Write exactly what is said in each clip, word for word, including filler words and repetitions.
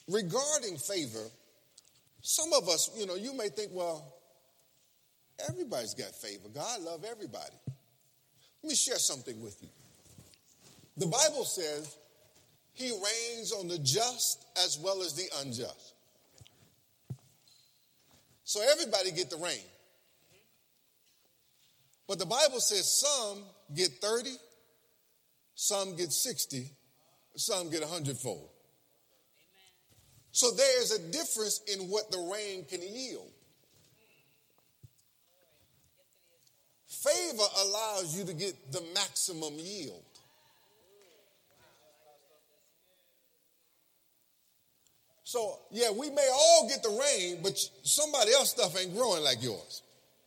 regarding favor, some of us, you know, you may think, well, everybody's got favor. God loves everybody. Let me share something with you. The Bible says he reigns on the just as well as the unjust. So everybody get the reign. But the Bible says some get thirty, some get sixty, some get a hundredfold. So there's a difference in what the reign can yield. Favor allows you to get the maximum yield. So, yeah, we may all get the rain, but somebody else's stuff ain't growing like yours.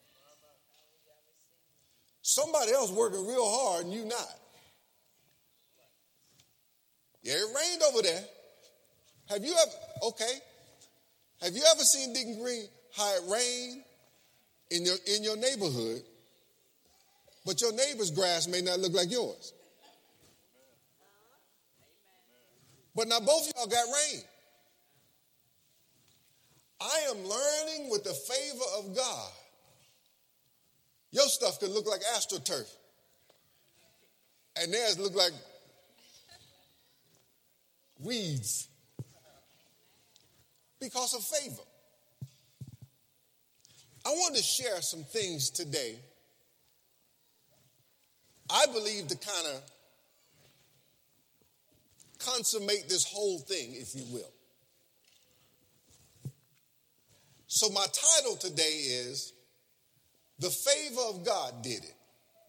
Somebody else working real hard and you not. Yeah, it rained over there. Have you ever, okay, have you ever seen Deacon Green how it rained in your, in your neighborhood, but your neighbor's grass may not look like yours? But now both of y'all got rain. I am learning with the favor of God. Your stuff could look like AstroTurf. And theirs look like weeds. Because of favor. I want to share some things today. I believe to kind of consummate this whole thing, if you will. So my title today is, The Favor of God Did It.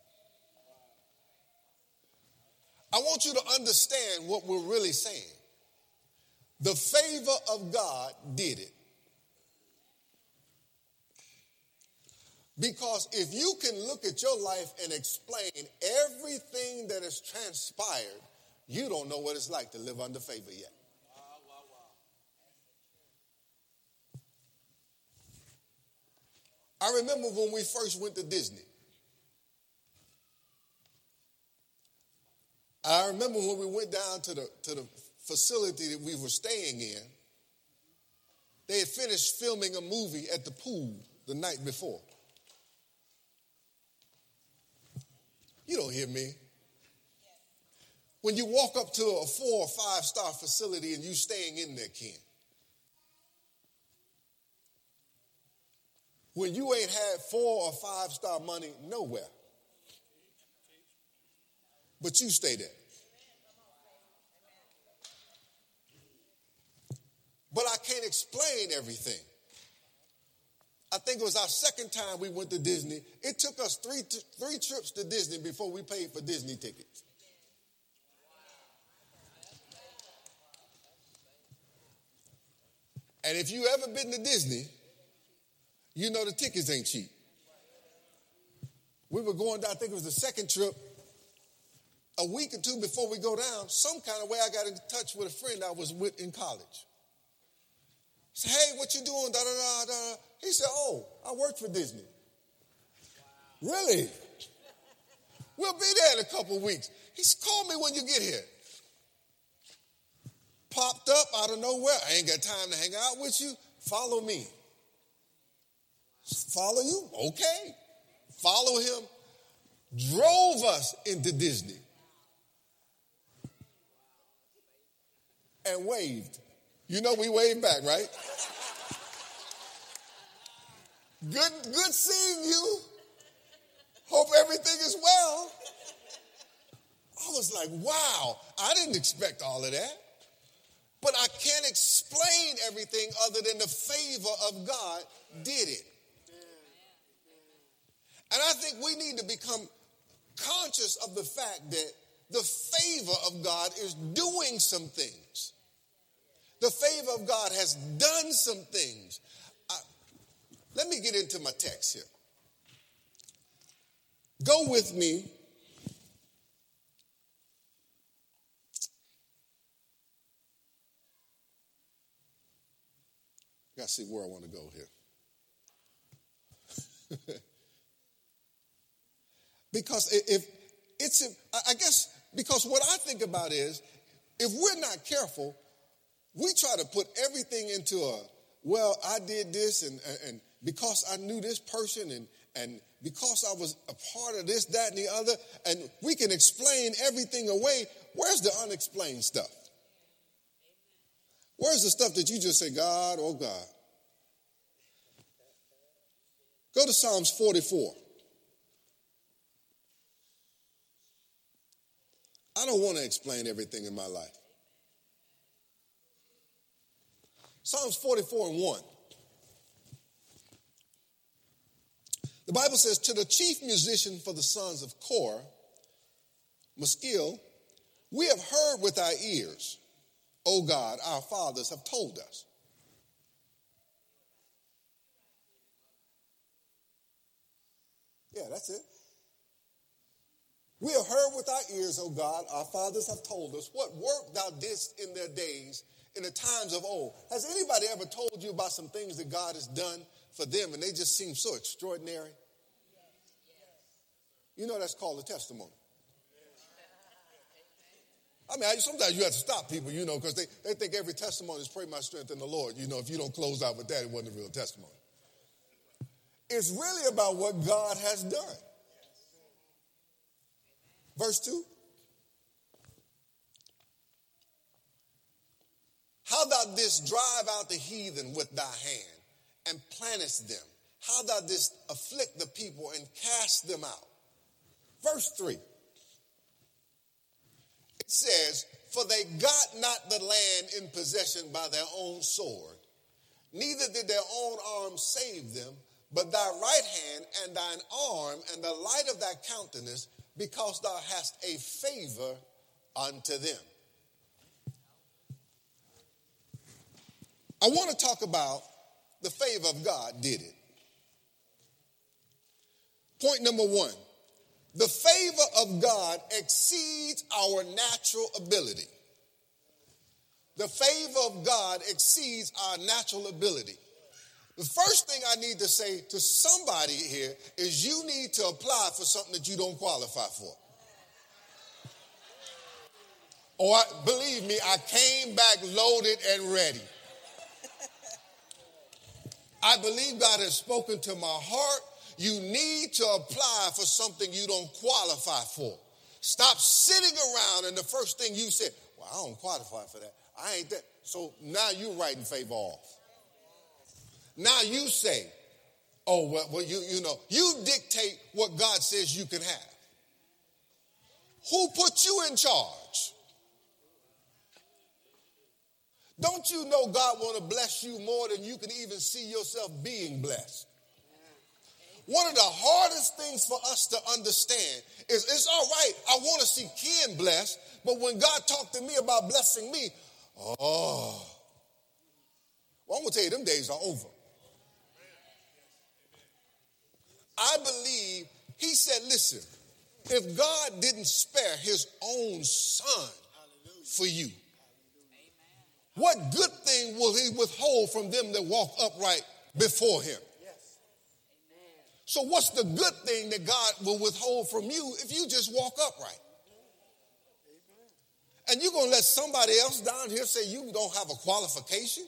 I want you to understand what we're really saying. The favor of God did it. Because if you can look at your life and explain everything that has transpired, you don't know what it's like to live under favor yet. I remember when we first went to Disney. I remember when we went down to the, to the facility that we were staying in. They had finished filming a movie at the pool the night before. You don't hear me. When you walk up to a four or five star facility and you staying in there, Ken. When you ain't had four or five star money nowhere. But you stay there. But I can't explain everything. I think it was our second time we went to Disney. It took us three, t- three trips to Disney before we paid for Disney tickets. And if you ever been to Disney, you know the tickets ain't cheap. We were going down, I think it was the second trip. A week or two before we go down, some kind of way I got in touch with a friend I was with in college. I said, hey, what you doing? Da, da, da, da. He said, oh, I work for Disney. Wow. Really? We'll be there in a couple of weeks. He said, call me when you get here. Popped up out of nowhere. I ain't got time to hang out with you. Follow me. Follow you? Okay. Follow him. Drove us into Disney. And waved. You know we waved back, right? Good, good seeing you. Hope everything is well. I was like, wow, I didn't expect all of that. But I can't explain everything other than the favor of God did it. And I think we need to become conscious of the fact that the favor of God is doing some things. The favor of God has done some things. I, let me get into my text here. Go with me. Got to see where I want to go here. Because if it's, I guess, because what I think about is, if we're not careful, we try to put everything into a, well, I did this and, and because I knew this person and, and because I was a part of this, that, and the other, and we can explain everything away. Where's the unexplained stuff? Where's the stuff that you just say, God, oh God? Go to Psalms forty-four. I don't want to explain everything in my life. Psalms forty-four and one. The Bible says, to the chief musician for the sons of Korah, Maskil, we have heard with our ears, O God, our fathers have told us. Yeah, that's it. We have heard with our ears, O God, our fathers have told us what work thou didst in their days, in the times of old. Has anybody ever told you about some things that God has done for them and they just seem so extraordinary? You know that's called a testimony. I mean, sometimes you have to stop people, you know, because they, they think every testimony is pray my strength in the Lord. You know, if you don't close out with that, it wasn't a real testimony. It's really about what God has done. Verse two. How thou didst drive out the heathen with thy hand and plantest them. How thou didst afflict the people and cast them out. Verse three. It says, for they got not the land in possession by their own sword, neither did their own arm save them, but thy right hand and thine arm and the light of thy countenance, because thou hast a favor unto them. I want to talk about the favor of God did it. Point number one. The favor of God exceeds our natural ability. The favor of God exceeds our natural ability. The first thing I need to say to somebody here is you need to apply for something that you don't qualify for. Or I, believe me, I came back loaded and ready. I believe God has spoken to my heart. You need to apply for something you don't qualify for. Stop sitting around and the first thing you say, well, I don't qualify for that. I ain't that. So now you're writing favor off. Now you say, oh, well, well you, you know, you dictate what God says you can have. Who put you in charge? Don't you know God want to bless you more than you can even see yourself being blessed? One of the hardest things for us to understand is it's all right, I want to see Ken blessed, but when God talked to me about blessing me, oh, well, I'm going to tell you, them days are over. I believe, he said, listen, if God didn't spare his own son for you, what good thing will he withhold from them that walk upright before him? So what's the good thing that God will withhold from you if you just walk upright? And you're going to let somebody else down here say you don't have a qualification?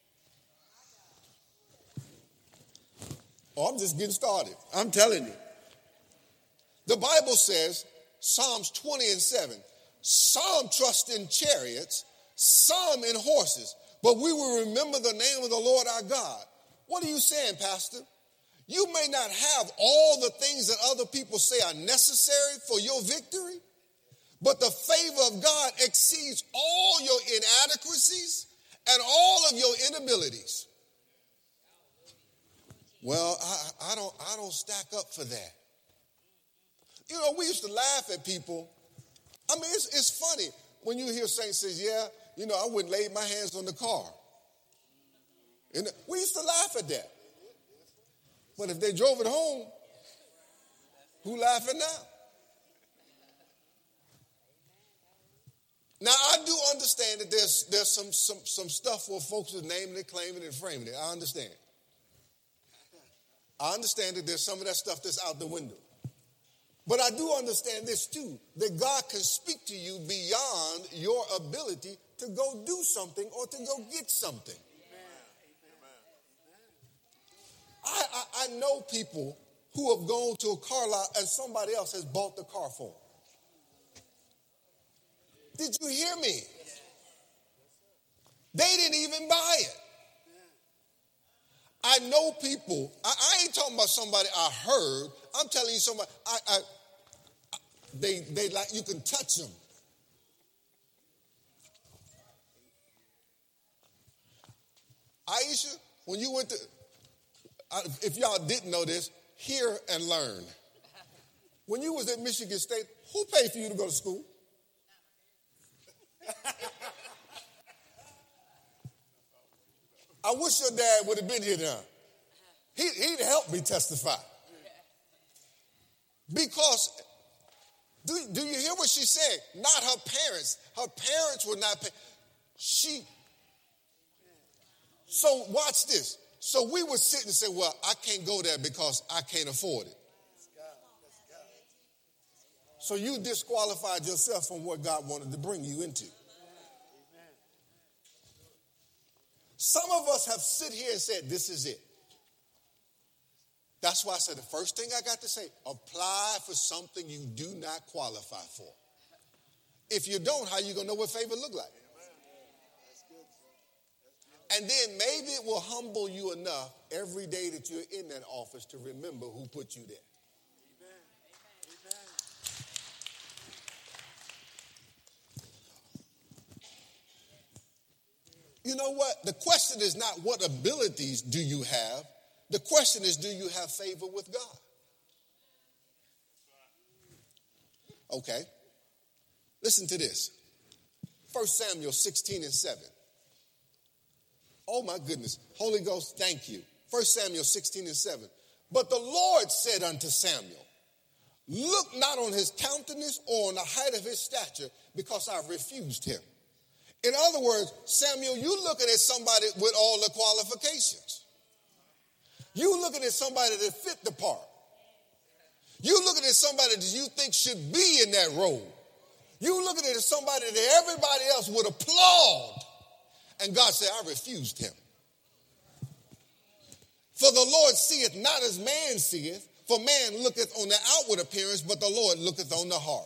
Oh, I'm just getting started. I'm telling you. The Bible says, Psalms twenty and seven, some trust in chariots, some in horses, but we will remember the name of the Lord our God. What are you saying, Pastor? You may not have all the things that other people say are necessary for your victory, but the favor of God exceeds all your inadequacies and all of your inabilities. Well, I, I don't I don't stack up for that. You know, we used to laugh at people. I mean, it's, it's funny when you hear saints say, yeah, you know, I wouldn't lay my hands on the car. And we used to laugh at that. But if they drove it home, who laughing now? Now, I do understand that there's there's some some some stuff where folks are naming it, claiming it, and framing it. I understand. I understand that there's some of that stuff that's out the window. But I do understand this too, that God can speak to you beyond your ability to go do something or to go get something. I, I, I know people who have gone to a car lot and somebody else has bought the car for them. Did you hear me? They didn't even buy it. I know people, I, I ain't talking about somebody I heard. I'm telling you somebody, I, I, I they, they like, you can touch them. Aisha, when you went to, if y'all didn't know this, hear and learn. When you was at Michigan State, who paid for you to go to school? I wish your dad would have been here now. He, he'd help me testify. Because, do, do you hear what she said? Not her parents. Her parents were not paying. She, so watch this. So we would sit and say, well, I can't go there because I can't afford it. So you disqualified yourself from what God wanted to bring you into. Some of us have sit here and said, this is it. That's why I said the first thing I got to say, apply for something you do not qualify for. If you don't, how you going to know what favor look like? And then maybe it will humble you enough every day that you're in that office to remember who put you there. You know what? The question is not what abilities do you have. The question is, do you have favor with God? Okay. Listen to this. First Samuel sixteen and seven. Oh my goodness. Holy Ghost, thank you. First Samuel sixteen and seven. But the Lord said unto Samuel, look not on his countenance or on the height of his stature, because I refused him. In other words, Samuel, you looking at somebody with all the qualifications. You looking at somebody that fit the part. You looking at somebody that you think should be in that role. You looking at somebody that everybody else would applaud. And God said, I refused him. For the Lord seeth not as man seeth, for man looketh on the outward appearance, but the Lord looketh on the heart.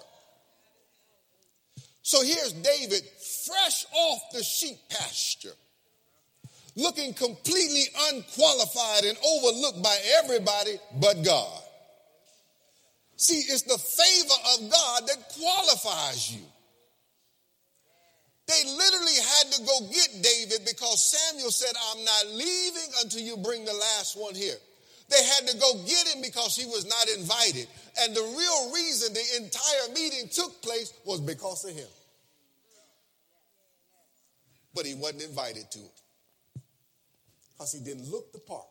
So here's David, fresh off the sheep pasture, looking completely unqualified and overlooked by everybody but God. See, it's the favor of God that qualifies you. They literally had to go get David because Samuel said, I'm not leaving until you bring the last one here. They had to go get him because he was not invited. And the real reason the entire meeting took place was because of him. But he wasn't invited to it because he didn't look the part.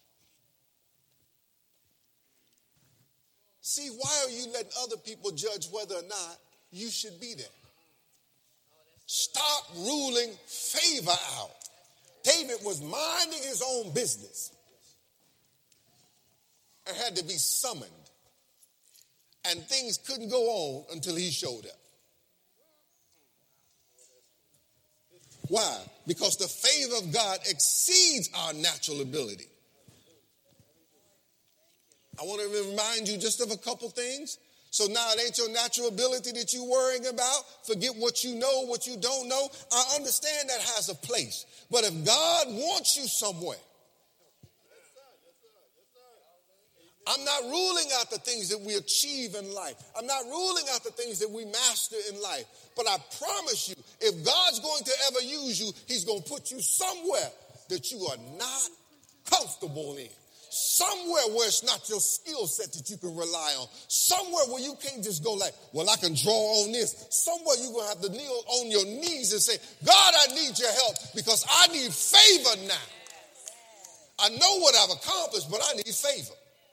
See, why are you letting other people judge whether or not you should be there? Stop ruling favor out. David was minding his own business and had to be summoned. And things couldn't go on until he showed up. Why? Because the favor of God exceeds our natural ability. I want to remind you just of a couple things. So now it ain't your natural ability that you're worrying about. Forget what you know, what you don't know. I understand that has a place. But if God wants you somewhere, I'm not ruling out the things that we achieve in life. I'm not ruling out the things that we master in life. But I promise you, if God's going to ever use you, he's going to put you somewhere that you are not comfortable in. Somewhere where it's not your skill set that you can rely on. Somewhere where you can't just go like, well, I can draw on this. Somewhere you're going to have to kneel on your knees and say, God, I need your help because I need favor now. I know what I've accomplished, but I need favor.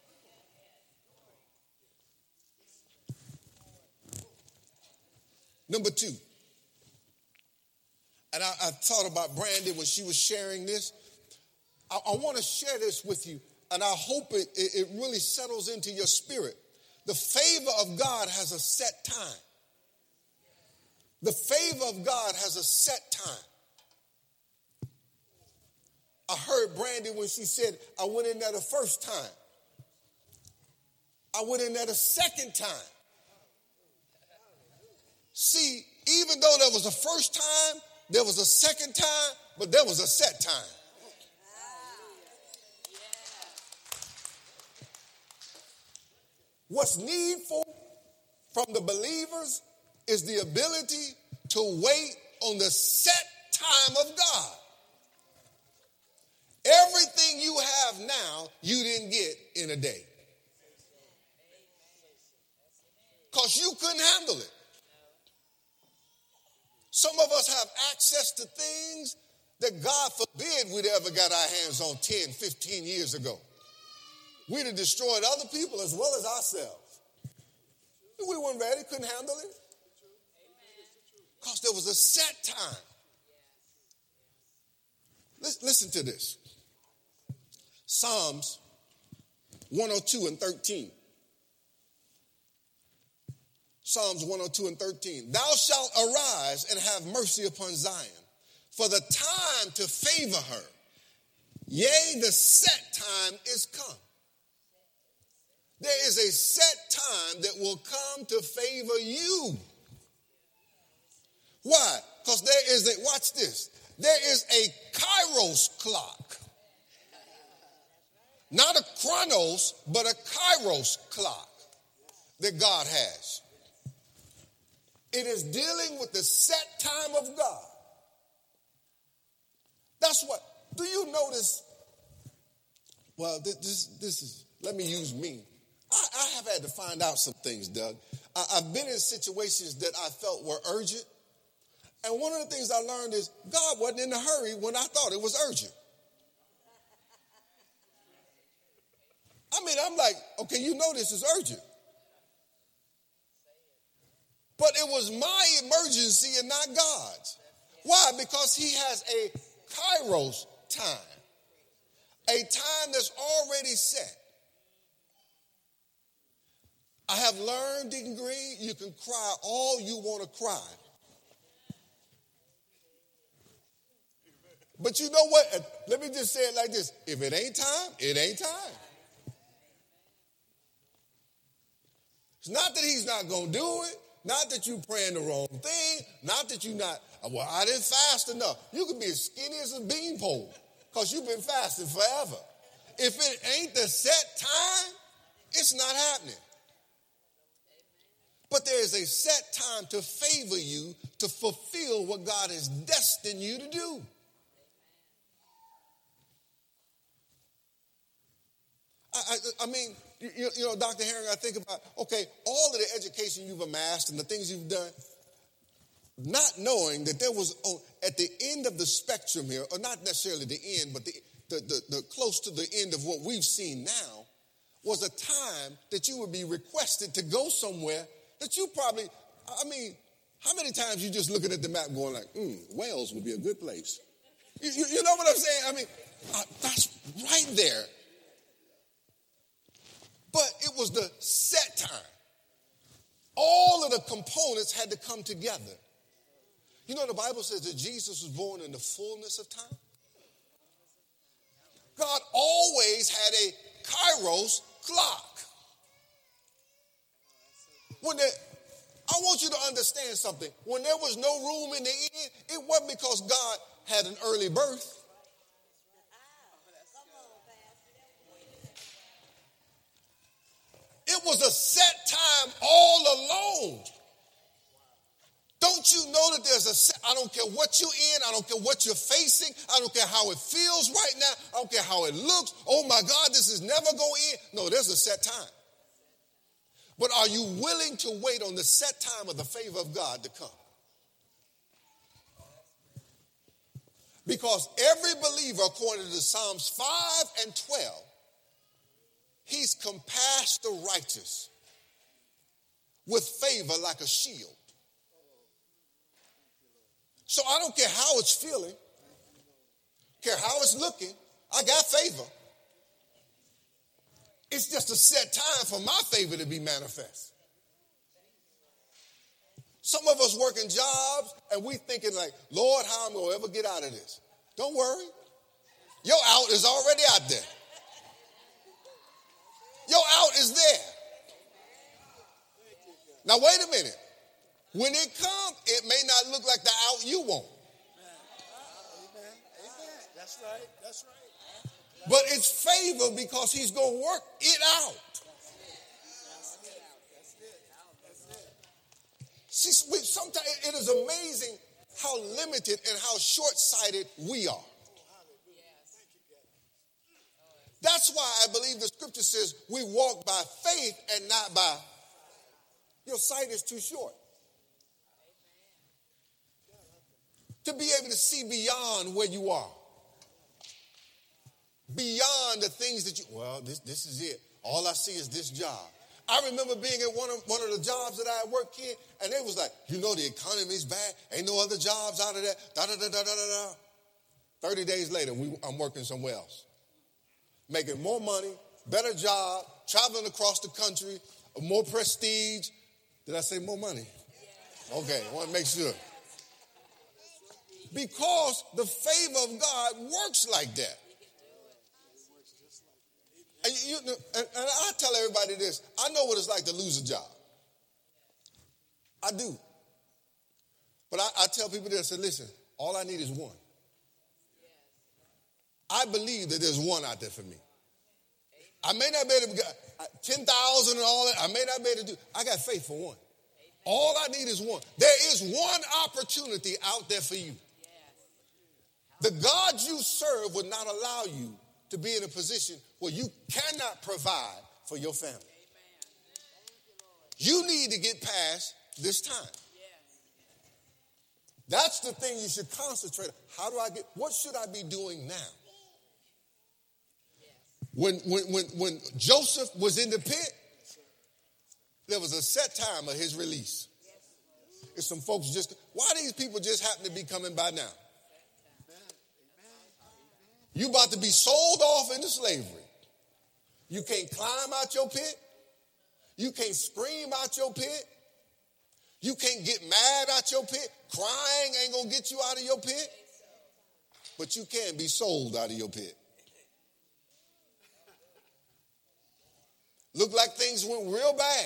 Number two, and I, I thought about Brandy when she was sharing this. I, I want to share this with you, and I hope it, it, it really settles into your spirit. The favor of God has a set time. The favor of God has a set time. I heard Brandy when she said, I went in there the first time. I went in there the second time. See, even though there was a first time, there was a second time, but there was a set time. What's needful from the believers is the ability to wait on the set time of God. Everything you have now, you didn't get in a day. Because you couldn't handle it. Some of us have access to things that God forbid we'd ever got our hands on ten, fifteen years ago. We'd have destroyed other people as well as ourselves. We weren't ready, couldn't handle it. Because there was a set time. Listen to this. Psalms one oh two and thirteen. Psalms one oh two and thirteen. Thou shalt arise and have mercy upon Zion, for the time to favor her. Yea, the set time is come. There is a set time that will come to favor you. Why? Because there is a, watch this, there is a kairos clock. Not a chronos, but a kairos clock that God has. It is dealing with the set time of God. That's what, do you notice? Well, this, this, this is, let me use me. I, I have had to find out some things, Doug. I, I've been in situations that I felt were urgent. And one of the things I learned is God wasn't in a hurry when I thought it was urgent. I mean, I'm like, okay, you know this is urgent. But it was my emergency and not God's. Why? Because he has a kairos time. A time that's already set. I have learned, Deacon Green, you can cry all you want to cry. But you know what? Let me just say it like this. If it ain't time, it ain't time. It's not that he's not going to do it. Not that you praying the wrong thing. Not that you not, well, I didn't fast enough. You could be as skinny as a beanpole because you've been fasting forever. If it ain't the set time, it's not happening. But there is a set time to favor you to fulfill what God has destined you to do. I, I, I mean, you, you know, Doctor Herring, I think about, okay, all of the education you've amassed and the things you've done, not knowing that there was, oh, at the end of the spectrum here, or not necessarily the end, but the, the, the, the close to the end of what we've seen now, was a time that you would be requested to go somewhere that you probably, I mean, how many times you just looking at the map going like, hmm, Wales would be a good place. You, you, you know what I'm saying? I mean, uh, that's right there. But it was the set time. All of the components had to come together. You know, the Bible says that Jesus was born in the fullness of time. God always had a kairos clock. When there, I want you to understand something. When there was no room in the inn, it wasn't because God had an early birth. It was a set time all alone. Don't you know that there's a set, I don't care what you're in, I don't care what you're facing, I don't care how it feels right now, I don't care how it looks. Oh my God, this is never going in. No, there's a set time. But are you willing to wait on the set time of the favor of God to come? Because every believer, according to Psalms five and twelve, he's compassed the righteous with favor like a shield. So I don't care how it's feeling, care how it's looking, I got favor. It's just a set time for my favor to be manifest. Some of us working jobs and we thinking like, Lord, how am I going to ever get out of this? Don't worry. Your out is already out there. Your out is there. Now, wait a minute. When it comes, it may not look like the out you want. Amen. Amen. That's right. That's right. But it's favor because he's going to work it out. See, sometimes it is amazing how limited and how short-sighted we are. That's why I believe the scripture says we walk by faith and not by. Your sight is too short. To be able to see beyond where you are. Beyond the things that you, well, this, this is it. All I see is this job. I remember being at one of, one of the jobs that I worked in, and they was like, you know, the economy's bad. Ain't no other jobs out of that. Da, da, da, da, da, da. thirty days later, we, I'm working somewhere else. Making more money, better job, traveling across the country, more prestige. Did I say more money? Okay, I want to make sure. Because the favor of God works like that. And, you, and, and I tell everybody this. I know what it's like to lose a job. I do. But I, I tell people this. I say, listen, all I need is one. I believe that there's one out there for me. I may not be able to get ten thousand and all that. I may not be able to do. I got faith for one. All I need is one. There is one opportunity out there for you. The God you serve would not allow you to be in a position where you cannot provide for your family. You need to get past this time. That's the thing you should concentrate on. How do I get, what should I be doing now? When, when, when, when Joseph was in the pit, there was a set time of his release. If some folks just, why these people just happen to be coming by now? You about to be sold off into slavery. You can't climb out your pit. You can't scream out your pit. You can't get mad out your pit. Crying ain't going to get you out of your pit. But you can be sold out of your pit. Look like things went real bad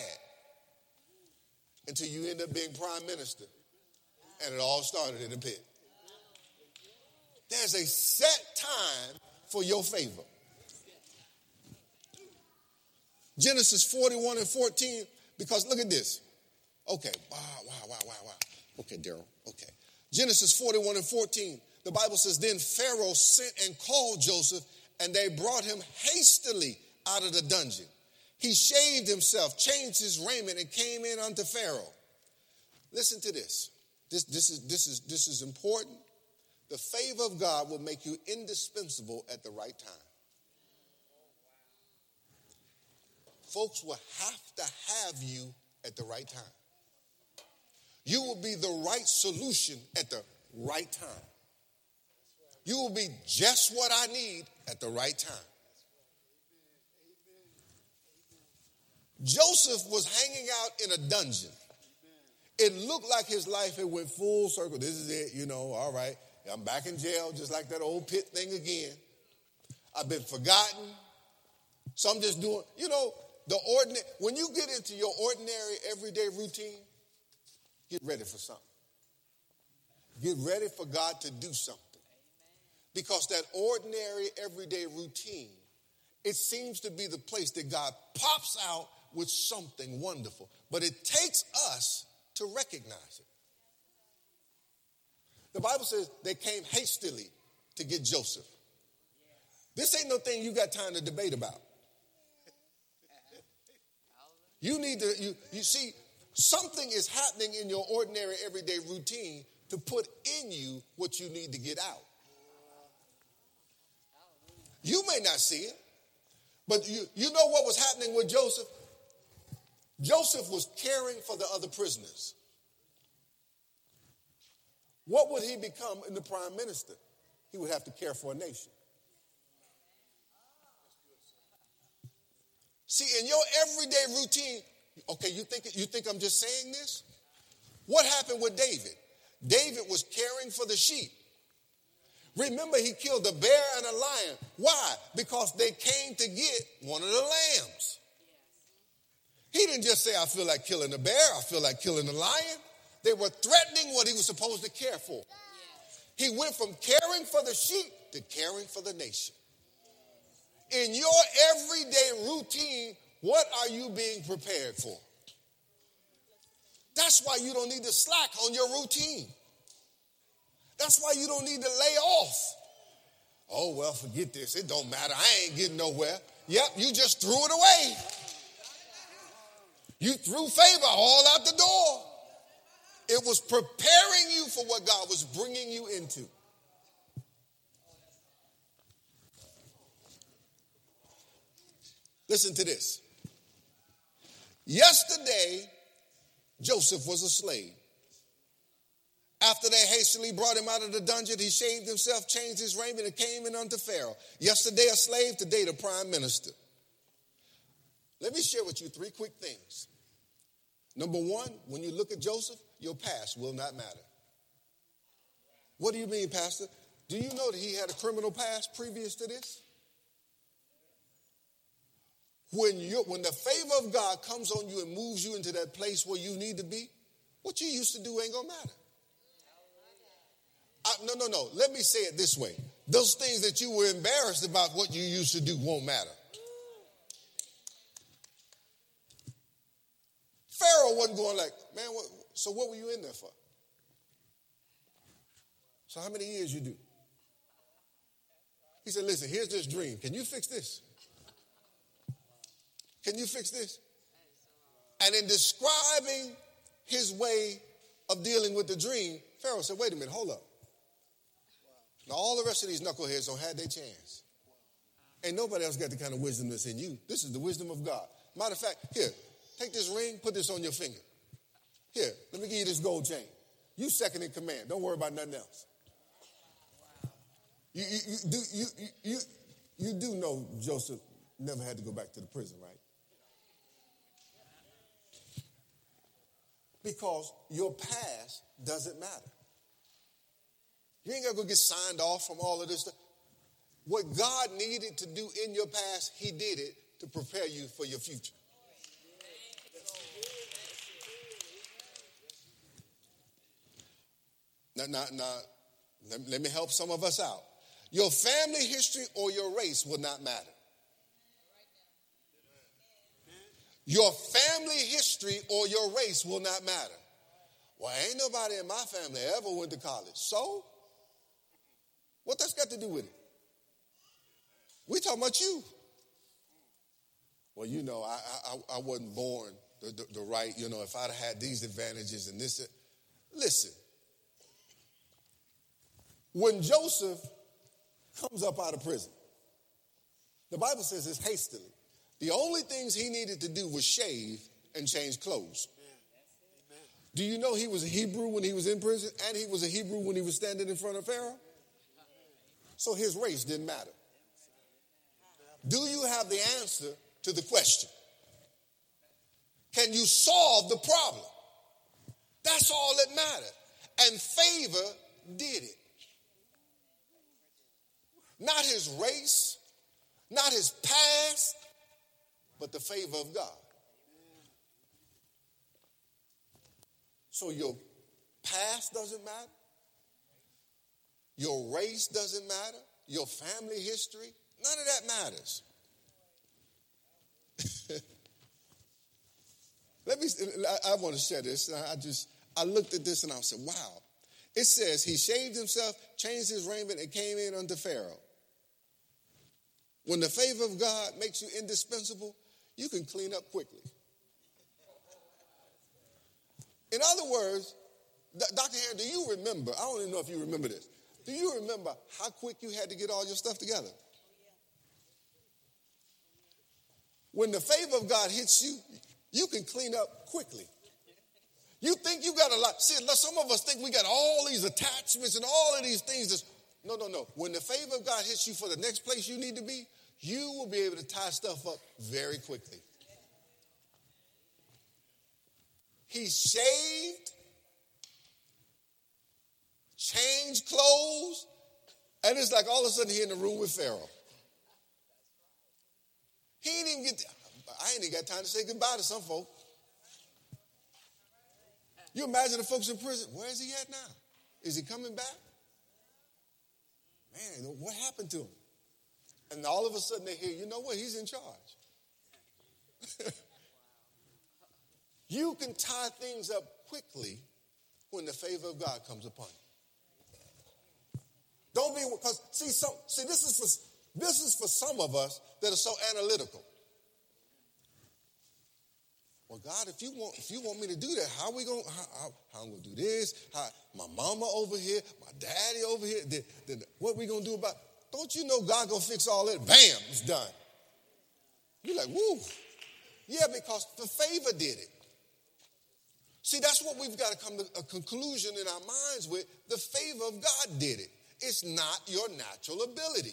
until you end up being prime minister. And it all started in the pit. There's a set time for your favor. Genesis forty-one and fourteen, because look at this. Okay, wow, wow, wow, wow, wow. Okay, Daryl, okay. Genesis forty-one and fourteen, the Bible says, then Pharaoh sent and called Joseph, and they brought him hastily out of the dungeon. He shaved himself, changed his raiment, and came in unto Pharaoh. Listen to this. This, this, is, this, is, this is important. The favor of God will make you indispensable at the right time. Folks will have to have you at the right time. You will be the right solution at the right time. You will be just what I need at the right time. Joseph was hanging out in a dungeon. It looked like his life had went full circle. This is it, you know, all right. I'm back in jail just like that old pit thing again. I've been forgotten. So I'm just doing, you know, the ordinary. When you get into your ordinary everyday routine, get ready for something. Get ready for God to do something. Because that ordinary everyday routine, it seems to be the place that God pops out with something wonderful. But it takes us to recognize it. The Bible says they came hastily to get Joseph. This ain't no thing you got time to debate about. You need to, you, you see, something is happening in your ordinary everyday routine to put in you what you need to get out. You may not see it, but you, you know what was happening with Joseph? Joseph was caring for the other prisoners. What would he become in the prime minister? He would have to care for a nation. See, in your everyday routine, okay, you think, you think I'm just saying this? What happened with David? David was caring for the sheep. Remember, he killed a bear and a lion. Why? Because they came to get one of the lambs. He didn't just say, I feel like killing a bear, I feel like killing a lion. They were threatening what he was supposed to care for. He went from caring for the sheep to caring for the nation. In your everyday routine, what are you being prepared for? That's why you don't need to slack on your routine. That's why you don't need to lay off. Oh, well, forget this. It don't matter. I ain't getting nowhere. Yep, you just threw it away. You threw favor all out the door. It was preparing you for what God was bringing you into. Listen to this. Yesterday, Joseph was a slave. After they hastily brought him out of the dungeon, he shaved himself, changed his raiment, and came in unto Pharaoh. Yesterday a slave, today the prime minister. Let me share with you three quick things. Number one, when you look at Joseph, your past will not matter. What do you mean, Pastor? Do you know that he had a criminal past previous to this? When you when the favor of God comes on you and moves you into that place where you need to be, what you used to do ain't gonna matter. I, no, no, no. Let me say it this way. Those things that you were embarrassed about what you used to do won't matter. Pharaoh wasn't going like, man, what, so what were you in there for? So how many years you do? He said, listen, here's this dream. Can you fix this? Can you fix this? And in describing his way of dealing with the dream, Pharaoh said, wait a minute, hold up. Now, all the rest of these knuckleheads don't have their chance. Ain't nobody else got the kind of wisdom that's in you. This is the wisdom of God. Matter of fact, here, take this ring, put this on your finger. Here, let me give you this gold chain. You second in command. Don't worry about nothing else. You, you, you, do, you, you, you do know Joseph never had to go back to the prison, right? Because your past doesn't matter. You ain't got to go get signed off from all of this stuff. What God needed to do in your past, he did it to prepare you for your future. Now, now, now let, let me help some of us out. Your family history or your race will not matter. Your family history or your race will not matter. Well, ain't nobody in my family ever went to college. So, what that's got to do with it? We talking about you. Well, you know, I I, I wasn't born the, the, the right, you know, if I'd had these advantages and this. Listen, when Joseph comes up out of prison, the Bible says it's hastily. The only things he needed to do was shave and change clothes. Amen. Do you know he was a Hebrew when he was in prison and he was a Hebrew when he was standing in front of Pharaoh? So his race didn't matter. Do you have the answer to the question? Can you solve the problem? That's all that mattered. And favor did it. Not his race, not his past, but the favor of God. So your past doesn't matter. Your race doesn't matter. Your family history, none of that matters. Let me, I, I want to share this. I just, I looked at this and I said, wow. It says he shaved himself, changed his raiment, and came in unto Pharaoh. When the favor of God makes you indispensable, you can clean up quickly. In other words, Doctor Harris, do you remember, I don't even know if you remember this, do you remember how quick you had to get all your stuff together? When the favor of God hits you, you can clean up quickly. You think you got a lot. See, some of us think we got all these attachments and all of these things. That's, no, no, no. When the favor of God hits you for the next place you need to be, you will be able to tie stuff up very quickly. He's shaved, changed clothes, and it's like all of a sudden he in the room with Pharaoh. He ain't even get, I ain't even got time to say goodbye to some folk. You imagine the folks in prison, where is he at now? Is he coming back? Man, what happened to him? And all of a sudden they hear, you know what, he's in charge. You can tie things up quickly when the favor of God comes upon you. Don't be, because see, some, see, this is for this is for some of us that are so analytical. Well, God, if you want, if you want me to do that, how are we going? How, how, how I'm going to do this? How, my mama over here, my daddy over here. Then, then what we going to do about? Don't you know God going to fix all that? Bam, it's done. You're like, woo. Yeah, because the favor did it. See, that's what we've got to come to a conclusion in our minds with. The favor of God did it. It's not your natural ability.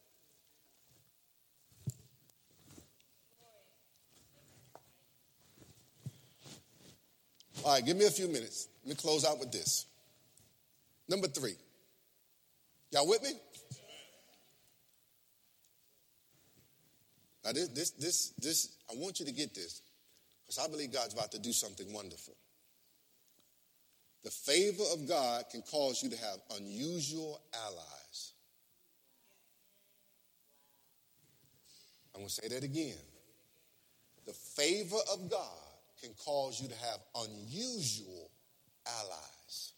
All right, give me a few minutes. Let me close out with this. Number three. Y'all with me? Now, this, this, this, this, I want you to get this, because I believe God's about to do something wonderful. The favor of God can cause you to have unusual allies. I'm going to say that again. The favor of God can cause you to have unusual allies.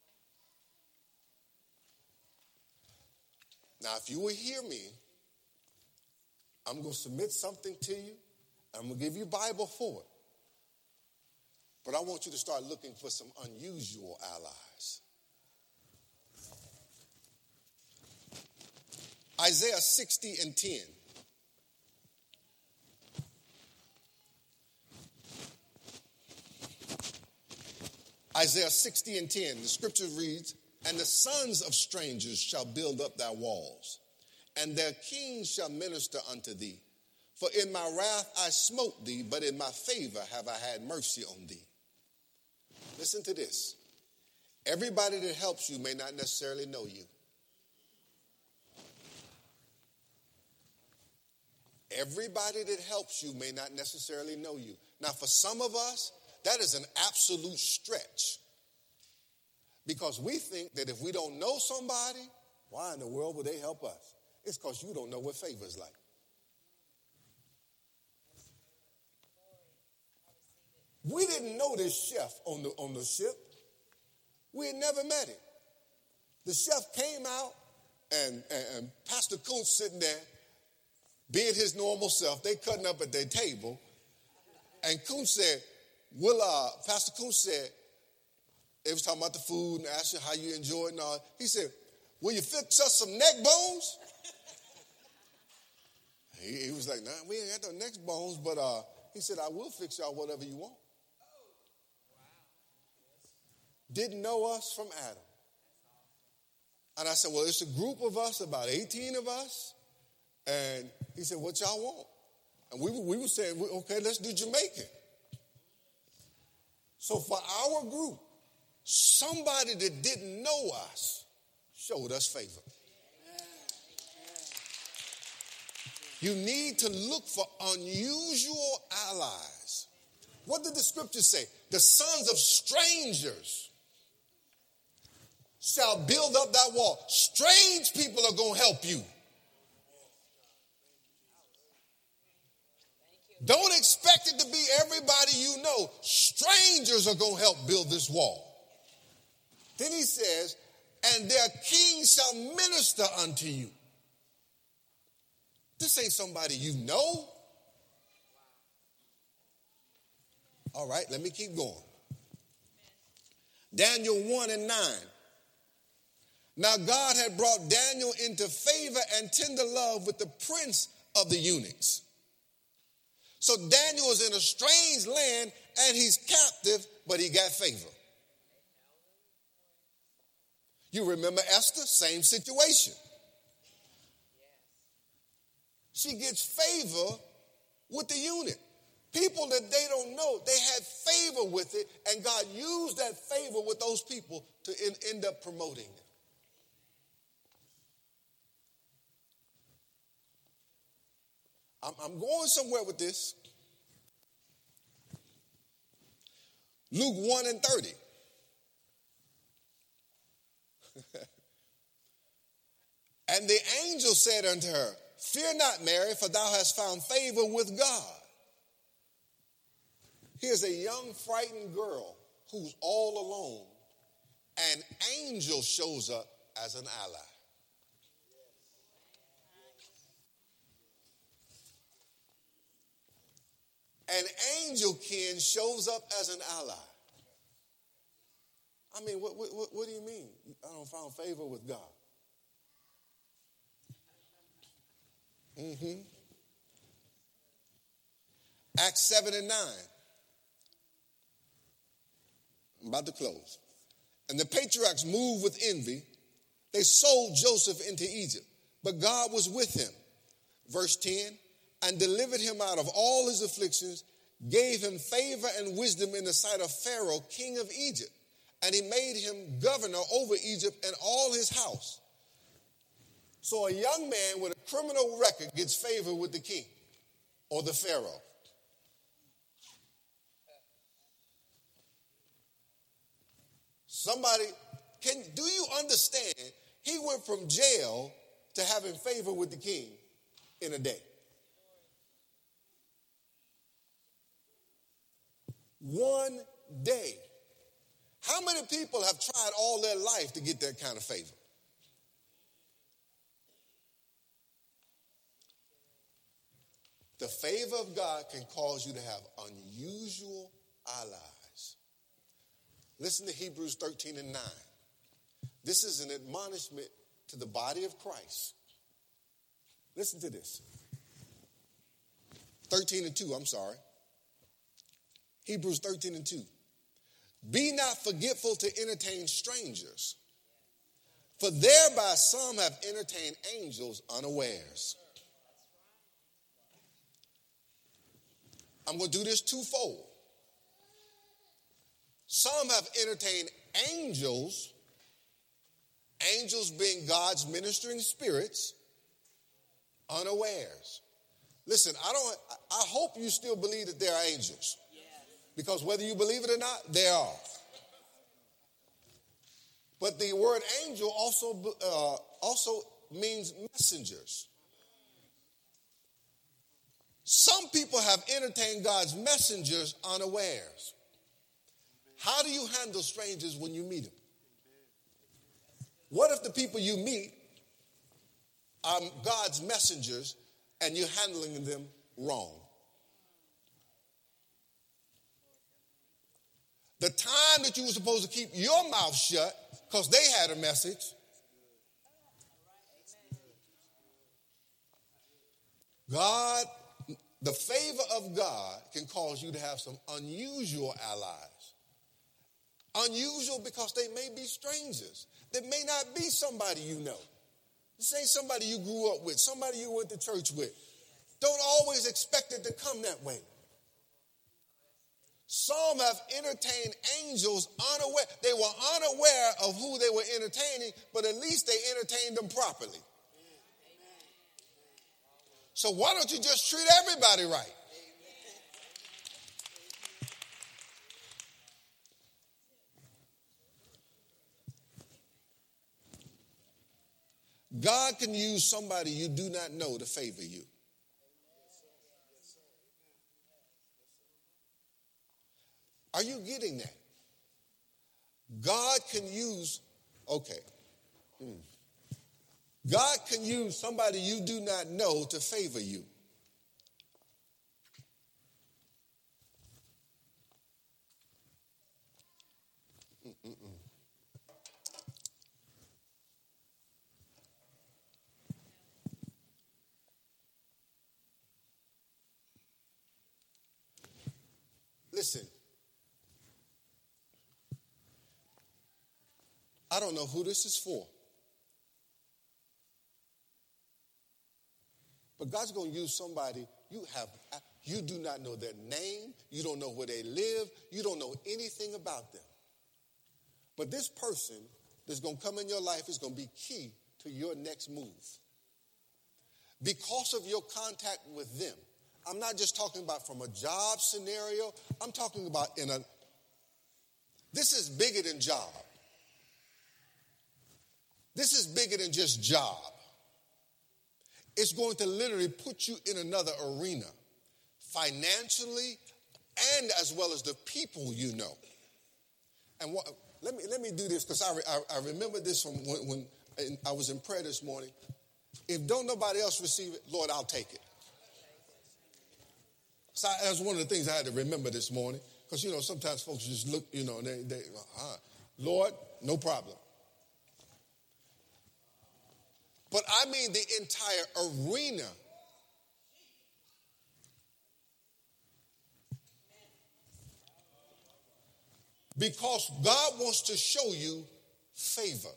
Now, if you will hear me, I'm going to submit something to you. I'm going to give you a Bible for it. But I want you to start looking for some unusual allies. Isaiah sixty and ten. Isaiah sixty and ten, the scripture reads, "And the sons of strangers shall build up thy walls, and their kings shall minister unto thee. For in my wrath I smote thee, but in my favor have I had mercy on thee." Listen to this. Everybody that helps you may not necessarily know you. Everybody that helps you may not necessarily know you. Now, for some of us, that is an absolute stretch. Because we think that if we don't know somebody, why in the world would they help us? It's because you don't know what favor is like. We didn't know this chef on the, on the ship. We had never met him. The chef came out, and, and, and Pastor Kuntz sitting there, being his normal self. They cutting up at their table. And Kuntz said, well, uh, Pastor Kuntz said, they was talking about the food and asked you how you enjoy it and all. He said, will you fix us some neck bones? he, he was like, nah, we ain't got no neck bones, but uh, he said, I will fix y'all whatever you want. Didn't know us from Adam. And I said, well, it's a group of us, about eighteen of us. And he said, what y'all want? And we, we were saying, okay, let's do Jamaican. So for our group, somebody that didn't know us showed us favor. You need to look for unusual allies. What did the scripture say? The sons of strangers shall build up that wall. Strange people are going to help you. Don't expect it to be everybody you know. Strangers are going to help build this wall. Then he says, and their kings shall minister unto you. This ain't somebody you know. All right, let me keep going. Daniel one and nine. Now God had brought Daniel into favor and tender love with the prince of the eunuchs. So Daniel is in a strange land and he's captive, but he got favor. You remember Esther? Same situation. she gets favor with the eunuch. People that they don't know, they had favor with it, and God used that favor with those people to in, end up promoting them. I'm, I'm going somewhere with this. Luke one and thirty. And the angel said unto her, fear not, Mary, for thou hast found favor with God. Here's a young, frightened girl who's all alone. An angel shows up as an ally. An angel kin shows up as an ally. I mean, what, what, what do you mean? I don't found favor with God. Mm-hmm. Acts seven and nine. I'm about to close. And the patriarchs moved with envy. They sold Joseph into Egypt, but God was with him. Verse ten, and delivered him out of all his afflictions, gave him favor and wisdom in the sight of Pharaoh, king of Egypt. And he made him governor over Egypt and all his house. So a young man with a criminal record gets favor with the king or the Pharaoh. Somebody, can do you understand? He went from jail to having favor with the king in a day. One day. How many people have tried all their life to get that kind of favor? The favor of God can cause you to have unusual allies. Listen to Hebrews thirteen and nine. This is an admonishment to the body of Christ. Listen to this. thirteen and two, I'm sorry. Hebrews thirteen and two. Be not forgetful to entertain strangers, for thereby some have entertained angels unawares. I'm going to do this twofold. Some have entertained angels, angels being God's ministering spirits, unawares. Listen, I don't. I hope you still believe that there are angels. Because whether you believe it or not, there are. But the word angel also, uh, also means messengers. Some people have entertained God's messengers unawares. How do you handle strangers when you meet them? What if the people you meet are God's messengers and you're handling them wrong? The time that you were supposed to keep your mouth shut because they had a message. God, the favor of God can cause you to have some unusual allies. Unusual because they may be strangers. They may not be somebody you know. This ain't somebody you grew up with, somebody you went to church with. Don't always expect it to come that way. Some have entertained angels unaware. They were unaware of who they were entertaining, but at least they entertained them properly. So why don't you just treat everybody right? God can use somebody you do not know to favor you. Are you getting that? God can use, okay. Hmm. God can use somebody you do not know to favor you. Mm-mm-mm. Listen. I don't know who this is for. But God's going to use somebody you have, you do not know their name, you don't know where they live, you don't know anything about them. But this person that's going to come in your life is going to be key to your next move. Because of your contact with them. I'm not just talking about from a job scenario. I'm talking about in a, this is bigger than job. This is bigger than just job. It's going to literally put you in another arena, financially and as well as the people you know. And what, let me let me do this because I, I, I remember this from when, when I was in prayer this morning. If don't nobody else receive it, Lord, I'll take it. So that's one of the things I had to remember this morning because, you know, sometimes folks just look, you know, they, they uh, Lord, no problem. But I mean the entire arena. Because God wants to show you favor.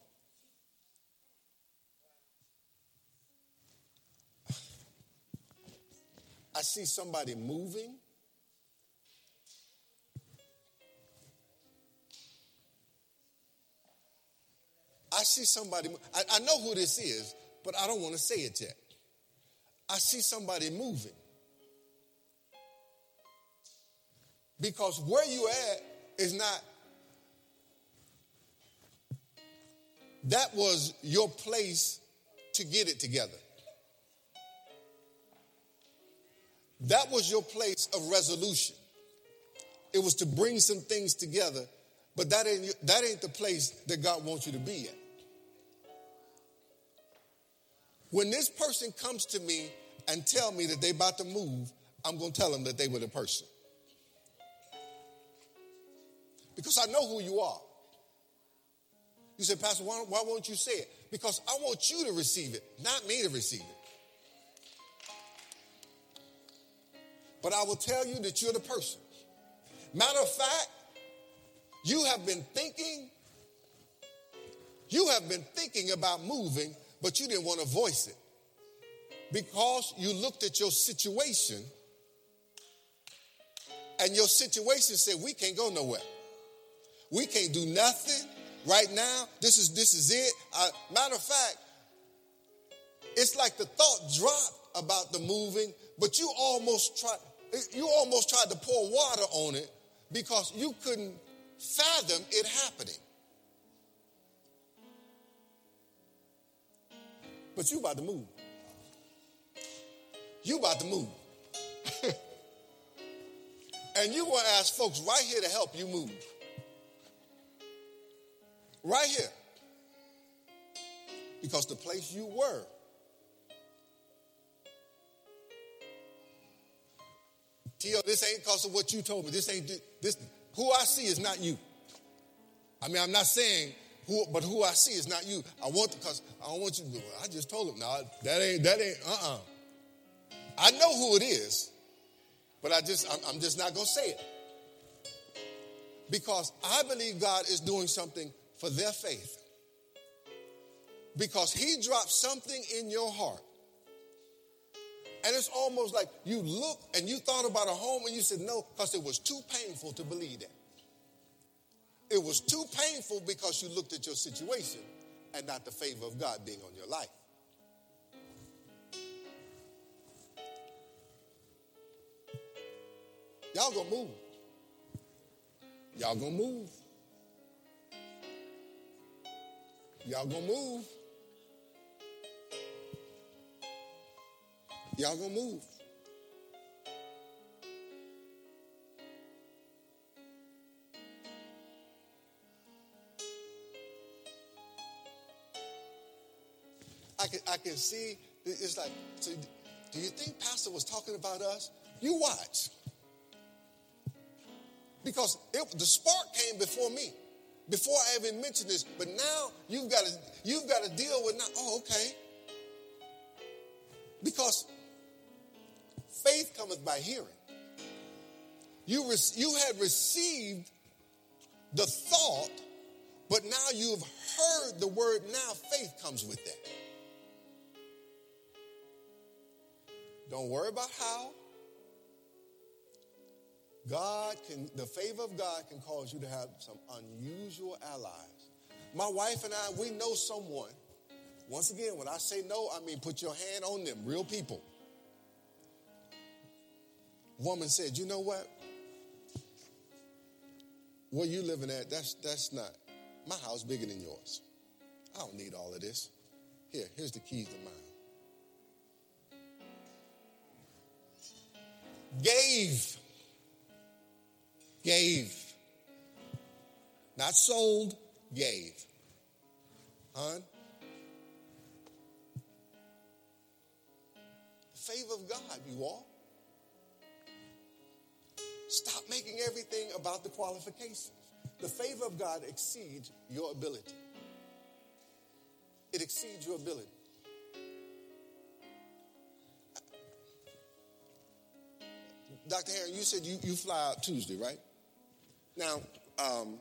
I see somebody moving. I see somebody, I, I know who this is, but I don't want to say it yet. I see somebody moving. Because where you at is not, that was your place to get it together. That was your place of resolution. It was to bring some things together, but that ain't, that ain't the place that God wants you to be at. When this person comes to me and tell me that they about to move, I'm going to tell them that they were the person. Because I know who you are. You say, Pastor, why, why won't you say it? Because I want you to receive it, not me to receive it. But I will tell you that you're the person. Matter of fact, you have been thinking, you have been thinking about moving, but you didn't want to voice it. Because you looked at your situation, and your situation said, we can't go nowhere. We can't do nothing right now. This is this is it. Uh, matter of fact, it's like the thought dropped about the moving, but you almost tried, you almost tried to pour water on it because you couldn't fathom it happening. But you about to move. You about to move. And you want to ask folks right here to help you move. Right here. Because the place you were, T O, this ain't because of what you told me. This ain't this. Who I see is not you. I mean, I'm not saying who, but who I see is not you. I want because I don't want you to go. I just told him, no, that ain't that ain't. Uh-uh. I know who it is, but I just I'm, I'm just not gonna say it because I believe God is doing something for their faith. Because He dropped something in your heart. And it's almost like you looked and you thought about a home and you said no, because it was too painful to believe that. It was too painful because you looked at your situation and not the favor of God being on your life. Y'all gonna move. Y'all gonna move. Y'all gonna move. Y'all gonna move. I can I can see it's like, so do you think Pastor was talking about us? You watch. Because it, the spark came before me. Before I even mentioned this, but now you've got to you've got to deal with now. Oh, okay. Because faith cometh by hearing. You re, you had received the thought, but now you've heard the word. Now faith comes with that. Don't worry about how. God can, the favor of God can cause you to have some unusual allies. My wife and I, we know someone. Once again, when I say no, I mean put your hand on them, real people. Woman said, you know what? Where you living at, that's, that's not. My house bigger than yours. I don't need all of this. Here, here's the keys to mine. Gave. Gave. Not sold, gave. Hon? The favor of God, you all. Stop making everything about the qualifications. The favor of God exceeds your ability. It exceeds your ability. Doctor Herron, you said you, you fly out Tuesday, right? Now, um,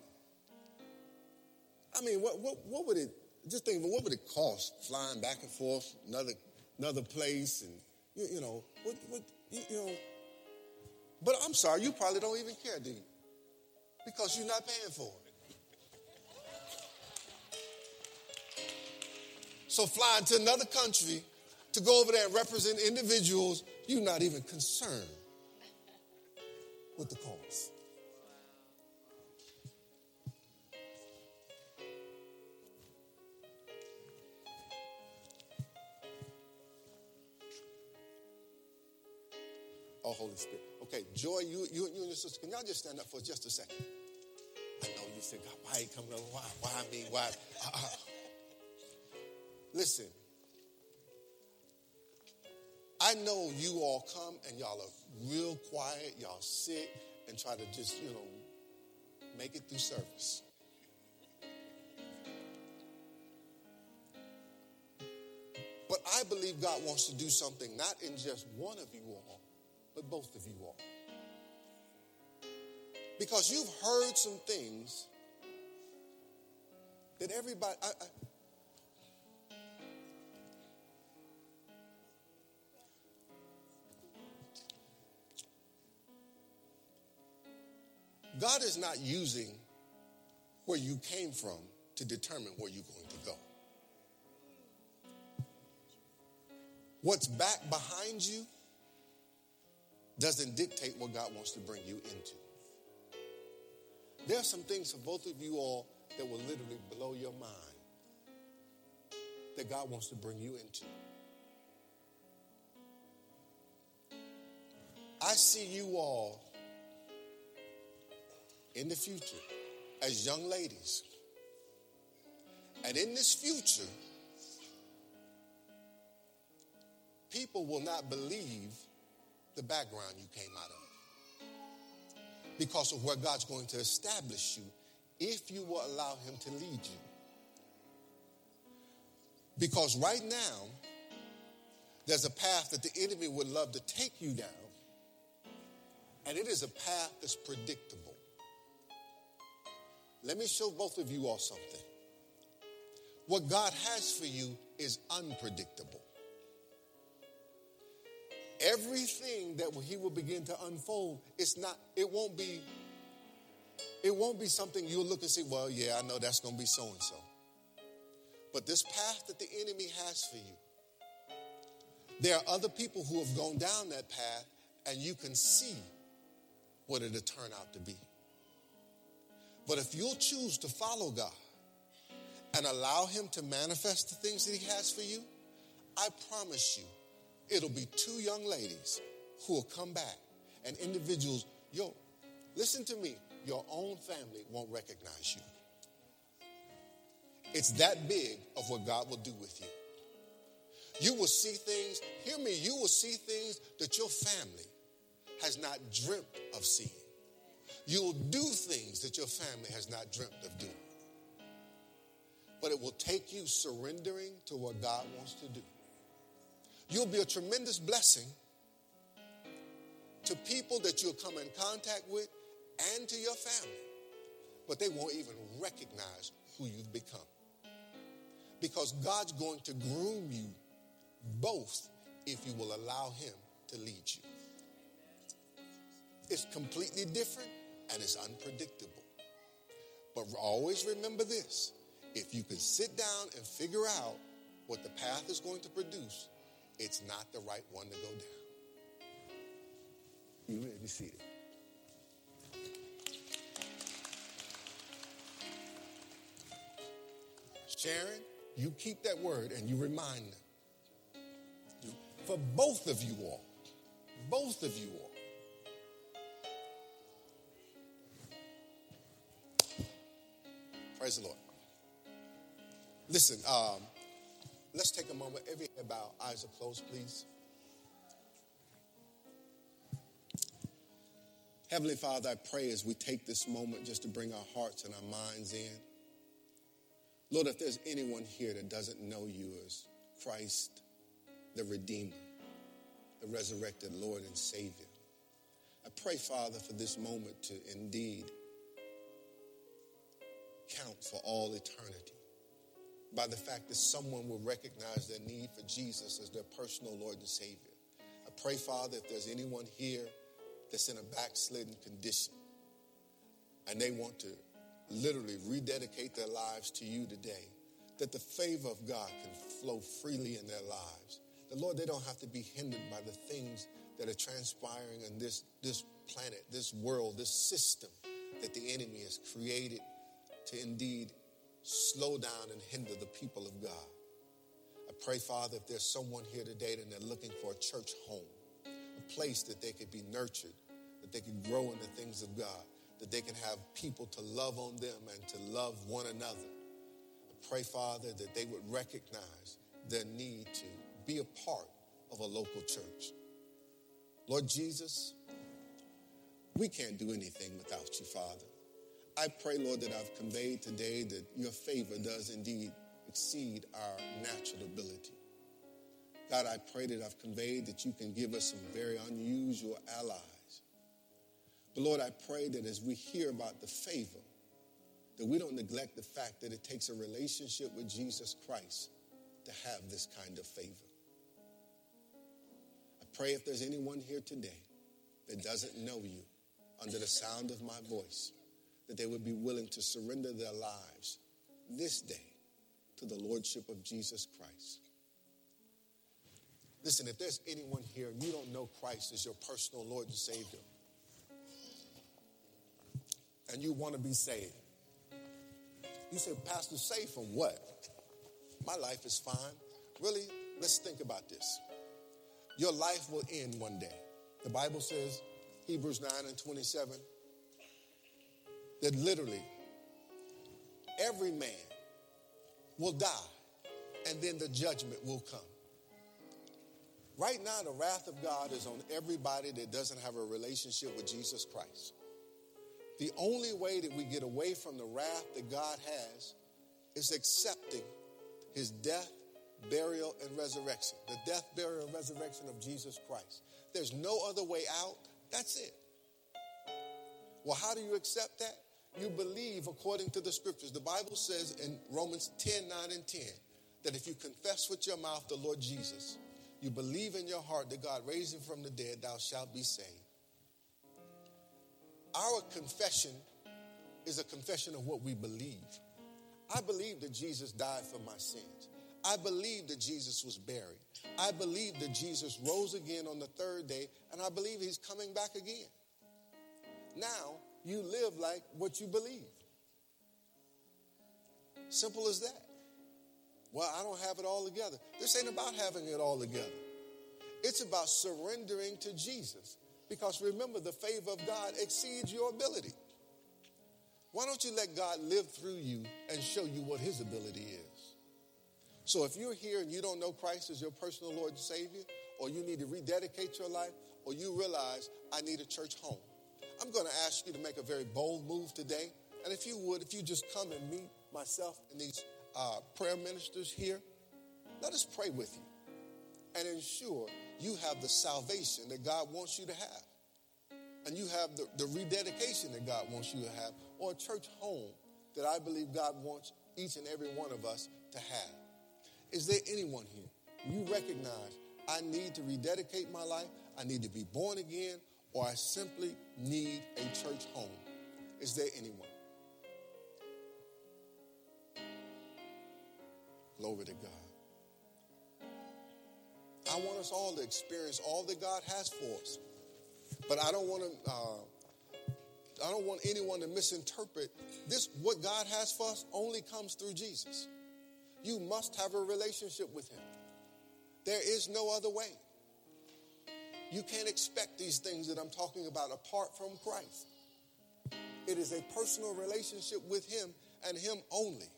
I mean, what, what what would it, just think, what would it cost flying back and forth, another another place, and, you, you know, what, what you, you know. But I'm sorry, you probably don't even care, do you? Because you're not paying for it. So flying to another country to go over there and represent individuals, you're not even concerned with the cost. Oh, Holy Spirit. Okay, Joy, you, you, you and your sister, can y'all just stand up for just a second? I know you said, God, why he coming over? Why? Why me? Why? Uh, uh. Listen, I know you all come and y'all are real quiet. Y'all sit and try to just, you know, make it through service. But I believe God wants to do something not in just one of you all, but both of you all. Because you've heard some things that everybody... I, I, God is not using where you came from to determine where you're going to go. What's back behind you doesn't dictate what God wants to bring you into. There are some things for both of you all that will literally blow your mind that God wants to bring you into. I see you all in the future as young ladies. And in this future, people will not believe the background you came out of because of where God's going to establish you if you will allow him to lead you. Because right now, there's a path that the enemy would love to take you down, and it is a path that's predictable. Let me show both of you all something. What God has for you is unpredictable. Everything that he will begin to unfold, it's not, it won't be, it won't be something you'll look and say, well, yeah, I know that's going to be so-and-so. But this path that the enemy has for you, there are other people who have gone down that path, and you can see what it'll turn out to be. But if you'll choose to follow God and allow him to manifest the things that he has for you, I promise you, it'll be two young ladies who will come back, and individuals, yo, listen to me, your own family won't recognize you. It's that big of what God will do with you. You will see things, hear me, you will see things that your family has not dreamt of seeing. You'll do things that your family has not dreamt of doing. But it will take you surrendering to what God wants to do. You'll be a tremendous blessing to people that you'll come in contact with and to your family. But they won't even recognize who you've become. Because God's going to groom you both if you will allow him to lead you. It's completely different and it's unpredictable. But always remember this. If you can sit down and figure out what the path is going to produce, it's not the right one to go down. You may be seated. Sharon, you keep that word and you remind them. You, for both of you all, both of you all. Praise the Lord. Listen, um, let's take a moment. Every head bowed, eyes are closed, please. Heavenly Father, I pray as we take this moment just to bring our hearts and our minds in. Lord, if there's anyone here that doesn't know you as Christ, the Redeemer, the resurrected Lord and Savior, I pray, Father, for this moment to indeed count for all eternity by the fact that someone will recognize their need for Jesus as their personal Lord and Savior. I pray, Father, if there's anyone here that's in a backslidden condition and they want to literally rededicate their lives to you today, that the favor of God can flow freely in their lives. That, Lord, they don't have to be hindered by the things that are transpiring in this, this planet, this world, this system that the enemy has created to indeed slow down and hinder the people of God. I pray, Father, if there's someone here today and they're looking for a church home, a place that they could be nurtured, that they could grow in the things of God, that they can have people to love on them and to love one another. I pray, Father, that they would recognize their need to be a part of a local church. Lord Jesus, we can't do anything without you, Father. I pray, Lord, that I've conveyed today that your favor does indeed exceed our natural ability. God, I pray that I've conveyed that you can give us some very unusual allies. But Lord, I pray that as we hear about the favor, that we don't neglect the fact that it takes a relationship with Jesus Christ to have this kind of favor. I pray if there's anyone here today that doesn't know you under the sound of my voice, that they would be willing to surrender their lives this day to the Lordship of Jesus Christ. Listen, if there's anyone here and you don't know Christ as your personal Lord and Savior, and you want to be saved, you say, Pastor, saved from what? My life is fine. Really, let's think about this. Your life will end one day. The Bible says, Hebrews nine and twenty-seven, that literally every man will die and then the judgment will come. Right now, the wrath of God is on everybody that doesn't have a relationship with Jesus Christ. The only way that we get away from the wrath that God has is accepting his death, burial, and resurrection. The death, burial, and resurrection of Jesus Christ. There's no other way out. That's it. Well, how do you accept that? You believe according to the scriptures. The Bible says in Romans ten, nine, and ten, that if you confess with your mouth the Lord Jesus, you believe in your heart that God raised him from the dead, thou shalt be saved. Our confession is a confession of what we believe. I believe that Jesus died for my sins. I believe that Jesus was buried. I believe that Jesus rose again on the third day, and I believe he's coming back again. Now, you live like what you believe. Simple as that. Well, I don't have it all together. This ain't about having it all together. It's about surrendering to Jesus. Because remember, the favor of God exceeds your ability. Why don't you let God live through you and show you what his ability is? So if you're here and you don't know Christ as your personal Lord and Savior, or you need to rededicate your life, or you realize I need a church home, I'm going to ask you to make a very bold move today. And if you would, if you just come and meet myself and these uh, prayer ministers here, let us pray with you and ensure you have the salvation that God wants you to have. And you have the, the rededication that God wants you to have, or a church home that I believe God wants each and every one of us to have. Is there anyone here? You recognize I need to rededicate my life. I need to be born again, or I simply need a church home. Is there anyone? Glory to God. I want us all to experience all that God has for us. But I don't want to, uh, I don't want anyone to misinterpret this. What God has for us only comes through Jesus. You must have a relationship with him. There is no other way. You can't expect these things that I'm talking about apart from Christ. It is a personal relationship with him and him only.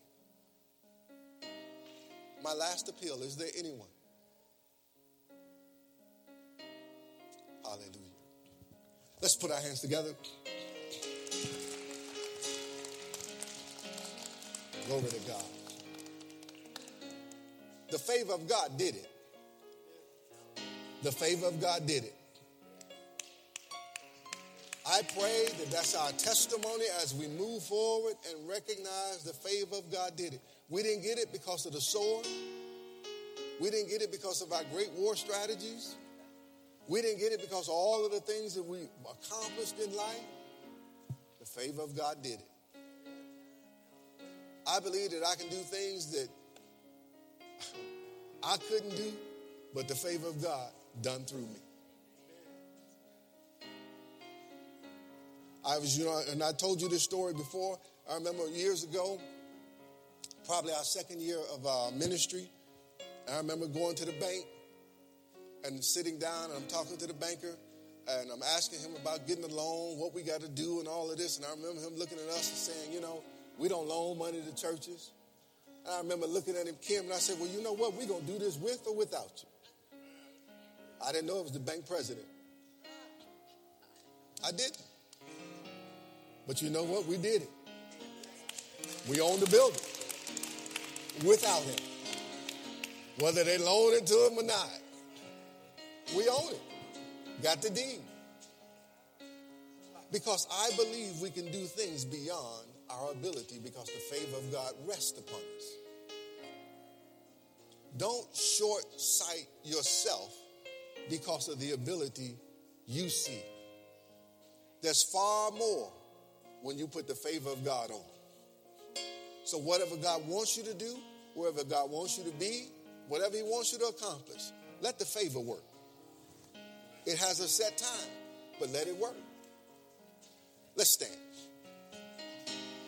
My last appeal, is there anyone? Hallelujah. Let's put our hands together. Glory to God. The favor of God did it. The favor of God did it. I pray that that's our testimony as we move forward and recognize the favor of God did it. We didn't get it because of the sword. We didn't get it because of our great war strategies. We didn't get it because of all of the things that we accomplished in life. The favor of God did it. I believe that I can do things that I couldn't do, but the favor of God done through me. I was, you know, and I told you this story before. I remember years ago, probably our second year of uh, ministry. I remember going to the bank and sitting down, and I'm talking to the banker, and I'm asking him about getting a loan, what we got to do, and all of this. And I remember him looking at us and saying, you know, we don't loan money to churches. And I remember looking at him, Kim, and I said, well, you know what? We're going to do this with or without you. I didn't know it was the bank president. I didn't. But you know what? We did it. We own the building without him. Whether they loan it to him or not, we own it. Got the deed. Because I believe we can do things beyond our ability because the favor of God rests upon us. Don't short sight yourself because of the ability you see. There's far more when you put the favor of God on. So whatever God wants you to do, wherever God wants you to be, whatever he wants you to accomplish, let the favor work. It has a set time, but let it work. Let's stand.